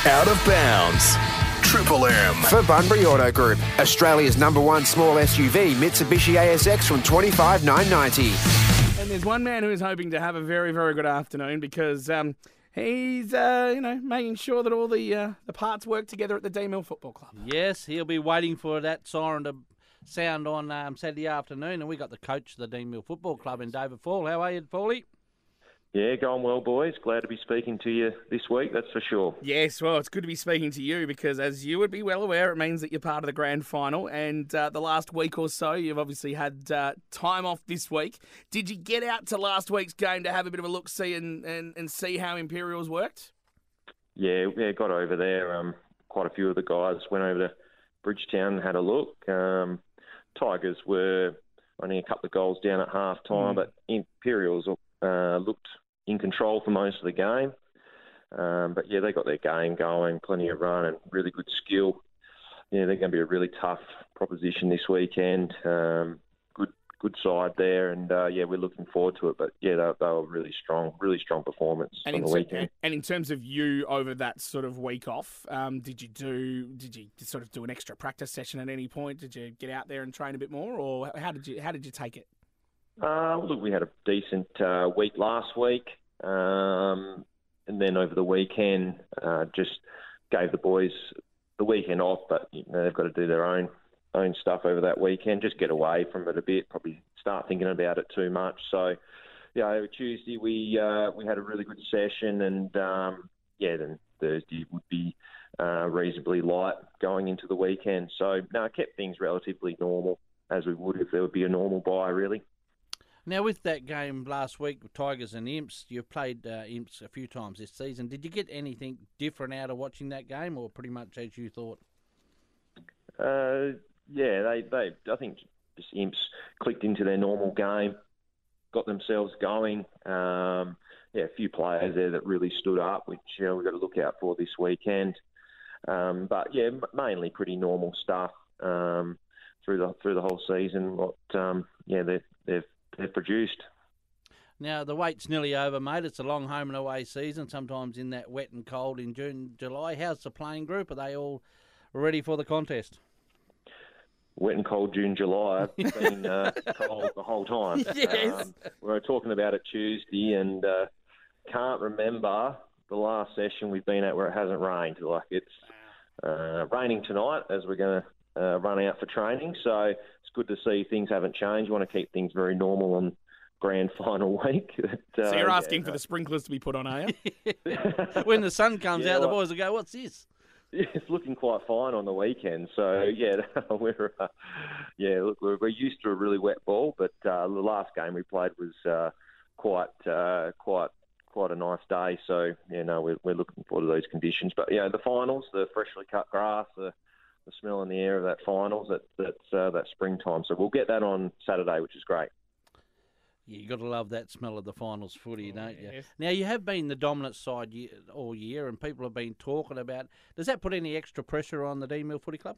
Out of Bounds. Triple M. For Bunbury Auto Group, Australia's #1 small SUV, Mitsubishi ASX from $25,990. And there's one man who is hoping to have a very, very good afternoon because he's, making sure that all the parts work together at the D Mill Football Club. Yes, he'll be waiting for that siren to sound on Saturday afternoon, and we got the coach of the D Mill Football Club in David Fall. How are you, Paulie? Yeah, going well, boys. Glad to be speaking to you this week, that's for sure. Yes, well, it's good to be speaking to you because, as you would be well aware, it means that you're part of the grand final. And the last week or so, you've obviously had time off this week. Did you get out to last week's game to have a bit of a look-see and see how Imperials worked? Yeah, got over there. Quite a few of the guys went over to Bridgetown and had a look. Tigers were only a couple of goals down at half-time, but Imperials looked in control for most of the game. But yeah, they got their game going, plenty of run and really good skill. Yeah, they're going to be a really tough proposition this weekend. Good side there, and we're looking forward to it. But yeah, they were really strong performance on the weekend. And in terms of you over that sort of week off, did you sort of do an extra practice session at any point? Did you get out there and train a bit more, or how did you take it? Look, we had a decent week last week, and then over the weekend, just gave the boys the weekend off. But they've got to do their own stuff over that weekend. Just get away from it a bit. Probably start thinking about it too much. So, yeah, over Tuesday we had a really good session, and then Thursday would be reasonably light going into the weekend. So, I kept things relatively normal as we would if there would be a normal bye, really. Now, with that game last week with Tigers and Imps, you've played Imps a few times this season. Did you get anything different out of watching that game, or pretty much as you thought? They I think just Imps clicked into their normal game, got themselves going. A few players there that really stood up, which we've got to look out for this weekend. But yeah, mainly pretty normal stuff through the whole season. What they've produced. Now, the wait's nearly over, mate. It's a long home and away season, sometimes in that wet and cold in June, July. How's the playing group? Are they all ready for the contest? Wet and cold June, July. It's been cold the whole time. Yes. We were talking about it Tuesday, and can't remember the last session we've been at where it hasn't rained. Like, it's raining tonight as we're going to run out for training. So it's good to see things haven't changed. You want to keep things very normal on grand final week. So you're asking for the sprinklers to be put on, are you? When the sun comes out, the boys will go, "What's this?" Yeah, it's looking quite fine on the weekend. So we're used to a really wet ball, but the last game we played was quite a nice day. So we're looking forward to those conditions. But the finals, the freshly cut grass, the smell in the air of that finals, that's that springtime. So we'll get that on Saturday, which is great. Yeah, you got to love that smell of the finals footy, don't you? Yes. Now, you have been the dominant side all year, and people have been talking about. Does that put any extra pressure on the D Mill Footy Club?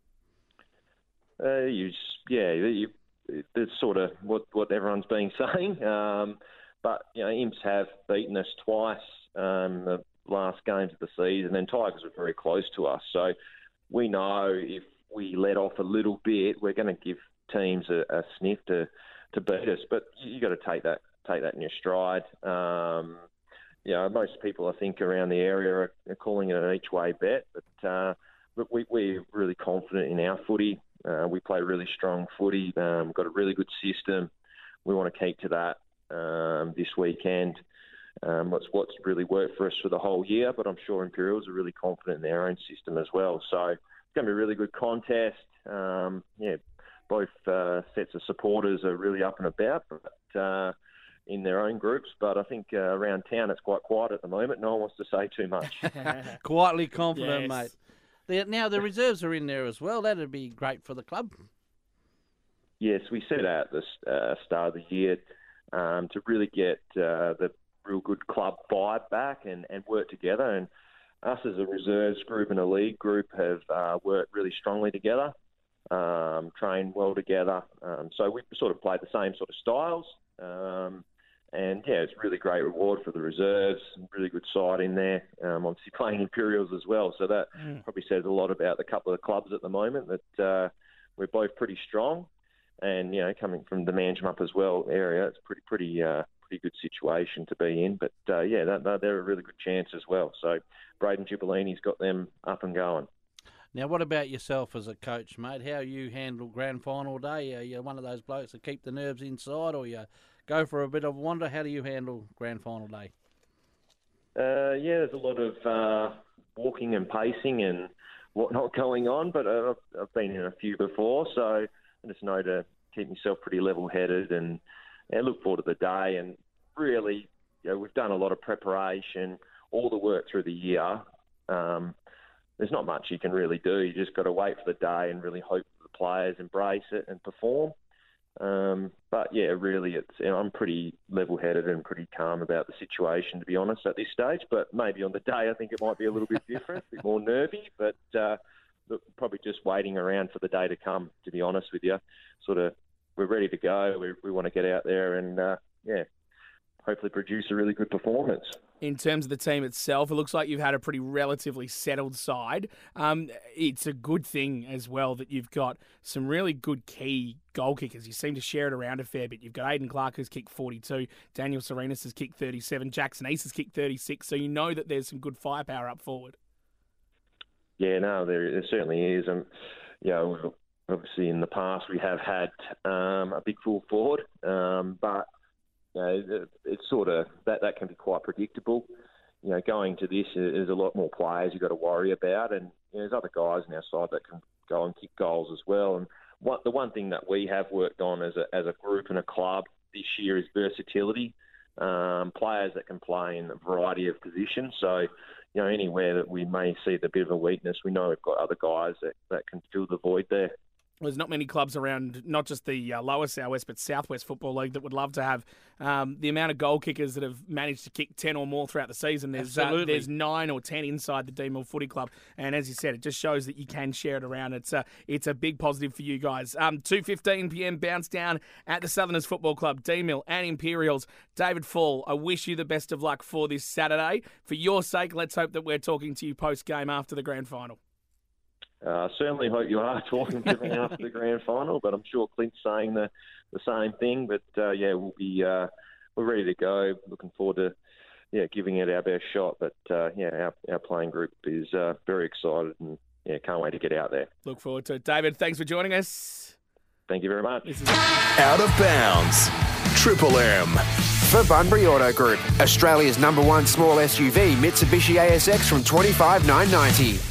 That's sort of what everyone's been saying. But Imps have beaten us twice the last games of the season, and Tigers were very close to us. So we know if we let off a little bit, we're going to give teams a sniff to beat us. But you got to take that in your stride. Most people I think around the area are calling it an each way bet, but we're really confident in our footy. We play really strong footy. We've got a really good system. We want to keep to that this weekend. What's really worked for us for the whole year, but I'm sure Imperials are really confident in their own system as well. So it's going to be a really good contest. Both sets of supporters are really up and about, but in their own groups. But I think around town it's quite quiet at the moment. No one wants to say too much. Quietly confident, Yes. mate. Now the reserves are in there as well. That'd be great for the club. Yes, we set out at the start of the year to really get the real good club vibe back and work together. And us as a reserves group and a league group have worked really strongly together. Trained well together. So we sort of played the same sort of styles And, yeah, it's really great reward for the reserves. Really good side in there. Obviously playing Imperials as well. So that probably says a lot about the couple of clubs at the moment, that we're both pretty strong. And, coming from the Manjimup as well area, it's pretty good situation to be in. But, they're a really good chance as well. So Braden Giubilini's got them up and going. Now, what about yourself as a coach, mate? How you handle grand final day? Are you one of those blokes that keep the nerves inside, or you go for a bit of wander? How do you handle grand final day? There's a lot of walking and pacing and whatnot going on, but I've been in a few before, so I just know to keep myself pretty level-headed and look forward to the day. And really, we've done a lot of preparation, all the work through the year. There's not much you can really do. You just got to wait for the day and really hope the players embrace it and perform. But yeah, really, I'm pretty level-headed and pretty calm about the situation, to be honest, at this stage. But maybe on the day, I think it might be a little bit different, a bit more nervy. But probably just waiting around for the day to come, to be honest with you. We're ready to go. We want to get out there and hopefully produce a really good performance. In terms of the team itself, it looks like you've had a pretty relatively settled side. It's a good thing as well that you've got some really good key goal kickers. You seem to share it around a fair bit. You've got Aiden Clark, who's kicked 42. Daniel Serenas has kicked 37. Jackson East has kicked 36. So you know that there's some good firepower up forward. Yeah, no, there certainly is. Obviously in the past we have had a big full forward, but it's sort of that can be quite predictable. Going to this, there's a lot more players you've got to worry about, and there's other guys on our side that can go and kick goals as well. And the one thing that we have worked on as a group and a club this year is versatility. Players that can play in a variety of positions. So, anywhere that we may see the bit of a weakness, we know we've got other guys that can fill the void there. There's not many clubs around, not just the lower Southwest, but Southwest Football League that would love to have the amount of goal kickers that have managed to kick 10 or more throughout the season. There's 9 or 10 inside the D-Mill Footy Club. And as you said, it just shows that you can share it around. It's a big positive for you guys. 2:15pm bounce down at the Southerners Football Club, D-Mill and Imperials. David Fall, I wish you the best of luck for this Saturday. For your sake, let's hope that we're talking to you post-game after the grand final. I certainly hope you are talking to me after the grand final, but I'm sure Clint's saying the same thing. But we're ready to go. Looking forward to giving it our best shot. But our playing group is very excited and can't wait to get out there. Look forward to it. David, thanks for joining us. Thank you very much. Out of Bounds, Triple M. For Bunbury Auto Group, Australia's #1 small SUV Mitsubishi ASX from $25,990.